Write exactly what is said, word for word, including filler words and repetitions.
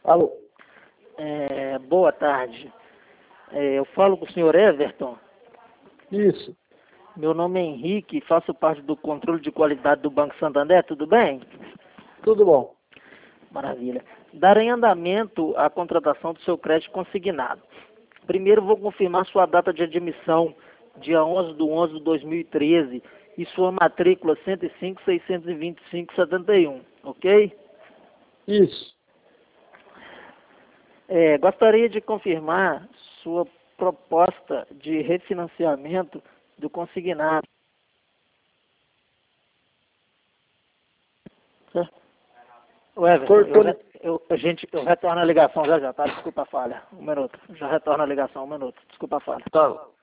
Alô? É, boa tarde. É, eu falo com o senhor Everton. Isso. Meu nome é Henrique, faço parte do controle de qualidade do Banco Santander, tudo bem? Tudo bom. Maravilha. Darei andamento à contratação do seu crédito consignado. Primeiro vou confirmar sua data de admissão, dia onze de onze de dois mil e treze, e sua matrícula cento e cinco, seiscentos e vinte e cinco, setenta e um, ok? Isso. É, gostaria de confirmar sua proposta de refinanciamento do consignado. Certo? O Everton, eu, Cortou. re- eu, a gente, eu retorno a ligação já já, tá? Desculpa a falha. Um minuto. Já retorno a ligação, um minuto. Desculpa a falha. Tá.